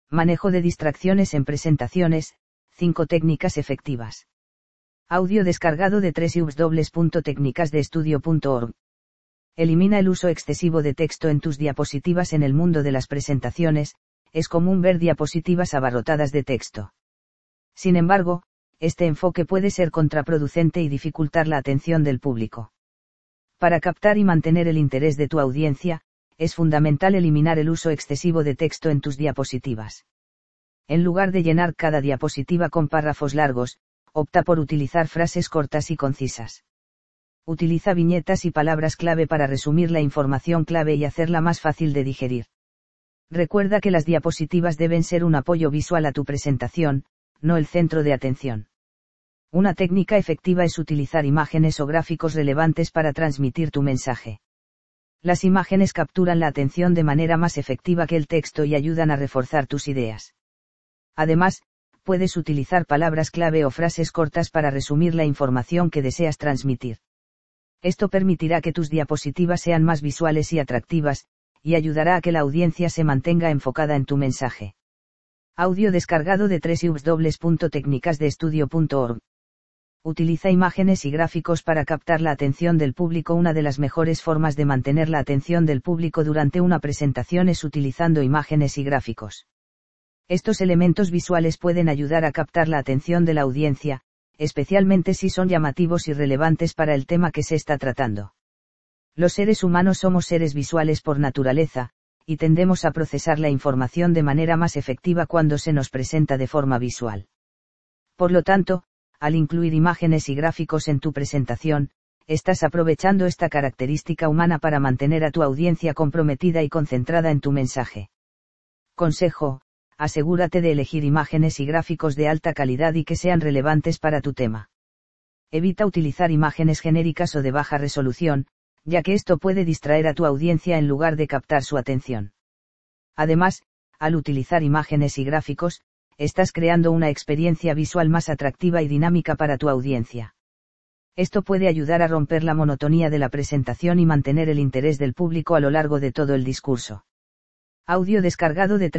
Manejo de distracciones en presentaciones, 5 técnicas efectivas. Audio descargado de www.tecnicasdeestudio.org. Elimina el uso excesivo de texto en tus diapositivas. En el mundo de las presentaciones, es común ver diapositivas abarrotadas de texto. Sin embargo, este enfoque puede ser contraproducente y dificultar la atención del público. Para captar y mantener el interés de tu audiencia, es fundamental eliminar el uso excesivo de texto en tus diapositivas. En lugar de llenar cada diapositiva con párrafos largos, opta por utilizar frases cortas y concisas. Utiliza viñetas y palabras clave para resumir la información clave y hacerla más fácil de digerir. Recuerda que las diapositivas deben ser un apoyo visual a tu presentación, no el centro de atención. Una técnica efectiva es utilizar imágenes o gráficos relevantes para transmitir tu mensaje. Las imágenes capturan la atención de manera más efectiva que el texto y ayudan a reforzar tus ideas. Además, puedes utilizar palabras clave o frases cortas para resumir la información que deseas transmitir. Esto permitirá que tus diapositivas sean más visuales y atractivas, y ayudará a que la audiencia se mantenga enfocada en tu mensaje. Audio descargado de www.tecnicasdeestudio.org. Utiliza imágenes y gráficos para captar la atención del público. Una de las mejores formas de mantener la atención del público durante una presentación es utilizando imágenes y gráficos. Estos elementos visuales pueden ayudar a captar la atención de la audiencia, especialmente si son llamativos y relevantes para el tema que se está tratando. Los seres humanos somos seres visuales por naturaleza, y tendemos a procesar la información de manera más efectiva cuando se nos presenta de forma visual. Por lo tanto, al incluir imágenes y gráficos en tu presentación, estás aprovechando esta característica humana para mantener a tu audiencia comprometida y concentrada en tu mensaje. Consejo: asegúrate de elegir imágenes y gráficos de alta calidad y que sean relevantes para tu tema. Evita utilizar imágenes genéricas o de baja resolución, ya que esto puede distraer a tu audiencia en lugar de captar su atención. Además, al utilizar imágenes y gráficos, estás creando una experiencia visual más atractiva y dinámica para tu audiencia. Esto puede ayudar a romper la monotonía de la presentación y mantener el interés del público a lo largo de todo el discurso. Audio descargado de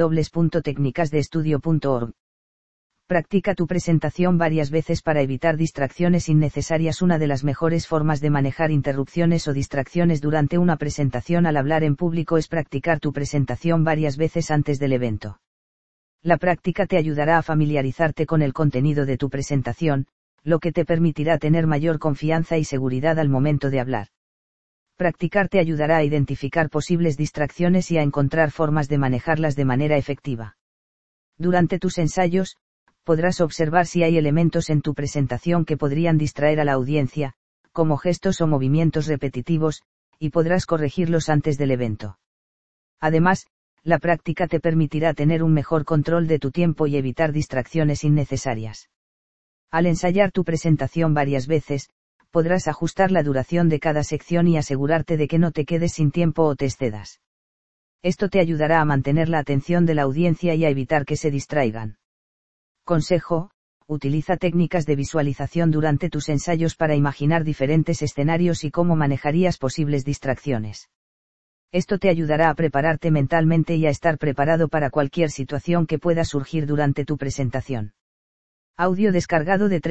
www.tecnicasdeestudio.org. Practica tu presentación varias veces para evitar distracciones innecesarias. Una de las mejores formas de manejar interrupciones o distracciones durante una presentación al hablar en público es practicar tu presentación varias veces antes del evento. La práctica te ayudará a familiarizarte con el contenido de tu presentación, lo que te permitirá tener mayor confianza y seguridad al momento de hablar. Practicar te ayudará a identificar posibles distracciones y a encontrar formas de manejarlas de manera efectiva. Durante tus ensayos, podrás observar si hay elementos en tu presentación que podrían distraer a la audiencia, como gestos o movimientos repetitivos, y podrás corregirlos antes del evento. Además, la práctica te permitirá tener un mejor control de tu tiempo y evitar distracciones innecesarias. Al ensayar tu presentación varias veces, podrás ajustar la duración de cada sección y asegurarte de que no te quedes sin tiempo o te excedas. Esto te ayudará a mantener la atención de la audiencia y a evitar que se distraigan. Consejo: utiliza técnicas de visualización durante tus ensayos para imaginar diferentes escenarios y cómo manejarías posibles distracciones. Esto te ayudará a prepararte mentalmente y a estar preparado para cualquier situación que pueda surgir durante tu presentación. Audio descargado de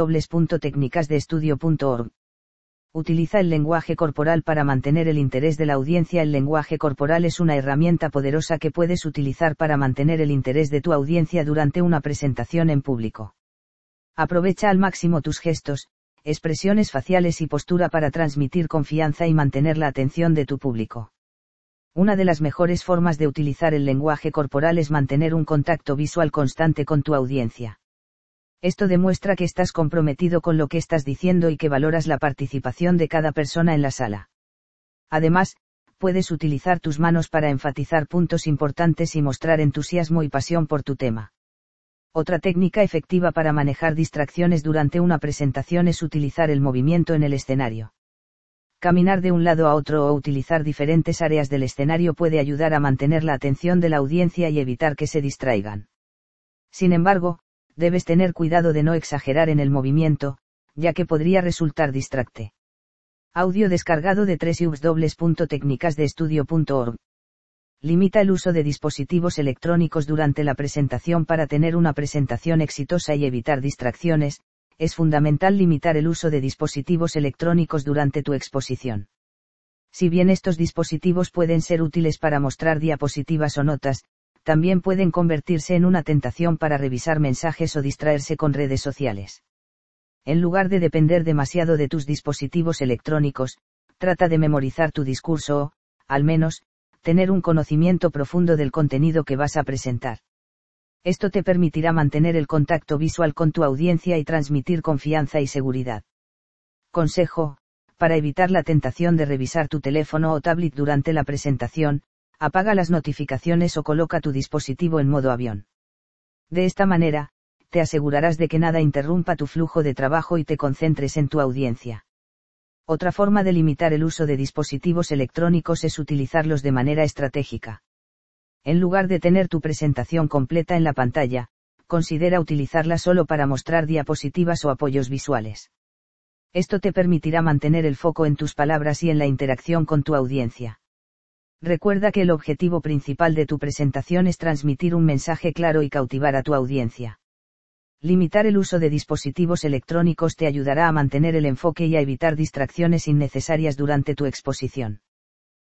www.tecnicasdeestudio.org. Utiliza el lenguaje corporal para mantener el interés de la audiencia. El lenguaje corporal es una herramienta poderosa que puedes utilizar para mantener el interés de tu audiencia durante una presentación en público. Aprovecha al máximo tus gestos, expresiones faciales y postura para transmitir confianza y mantener la atención de tu público. Una de las mejores formas de utilizar el lenguaje corporal es mantener un contacto visual constante con tu audiencia. Esto demuestra que estás comprometido con lo que estás diciendo y que valoras la participación de cada persona en la sala. Además, puedes utilizar tus manos para enfatizar puntos importantes y mostrar entusiasmo y pasión por tu tema. Otra técnica efectiva para manejar distracciones durante una presentación es utilizar el movimiento en el escenario. Caminar de un lado a otro o utilizar diferentes áreas del escenario puede ayudar a mantener la atención de la audiencia y evitar que se distraigan. Sin embargo, debes tener cuidado de no exagerar en el movimiento, ya que podría resultar distracte. Audio descargado de www.tecnicasdeestudio.org. Limita el uso de dispositivos electrónicos durante la presentación para tener una presentación exitosa y evitar distracciones. Es fundamental limitar el uso de dispositivos electrónicos durante tu exposición. Si bien estos dispositivos pueden ser útiles para mostrar diapositivas o notas, también pueden convertirse en una tentación para revisar mensajes o distraerse con redes sociales. En lugar de depender demasiado de tus dispositivos electrónicos, trata de memorizar tu discurso o, al menos, tener un conocimiento profundo del contenido que vas a presentar. Esto te permitirá mantener el contacto visual con tu audiencia y transmitir confianza y seguridad. Consejo: para evitar la tentación de revisar tu teléfono o tablet durante la presentación, apaga las notificaciones o coloca tu dispositivo en modo avión. De esta manera, te asegurarás de que nada interrumpa tu flujo de trabajo y te concentres en tu audiencia. Otra forma de limitar el uso de dispositivos electrónicos es utilizarlos de manera estratégica. En lugar de tener tu presentación completa en la pantalla, considera utilizarla solo para mostrar diapositivas o apoyos visuales. Esto te permitirá mantener el foco en tus palabras y en la interacción con tu audiencia. Recuerda que el objetivo principal de tu presentación es transmitir un mensaje claro y cautivar a tu audiencia. Limitar el uso de dispositivos electrónicos te ayudará a mantener el enfoque y a evitar distracciones innecesarias durante tu exposición.